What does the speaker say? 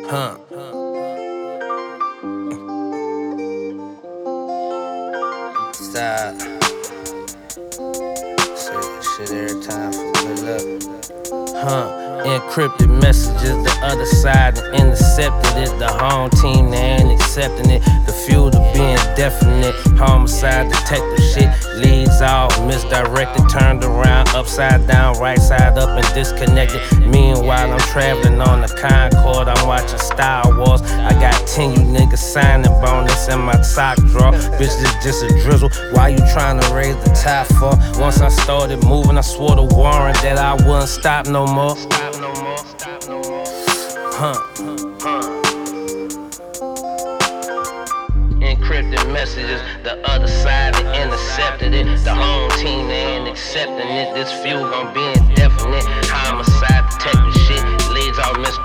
Huh. Stop. Say that shit every time for good luck. Encrypted messages, the other side and intercepted it. The home team, they ain't accepting it. The fuel to being definite. Homicide detective shit leads all misdirected, turned around, upside down, right side up and disconnected. Meanwhile, I'm traveling on the Concorde, I'm watching Star Wars. I got 10 you niggas signing bonus in my sock drawer. Bitch, this just a drizzle. Why you trying to raise the top for? Once I started moving, I swore to Warren that I wouldn't stop no more. Encrypted messages, the other side they intercepted it. The home team they ain't accepting it. This fuel gon' be indefinite. Homicide detective shit leads all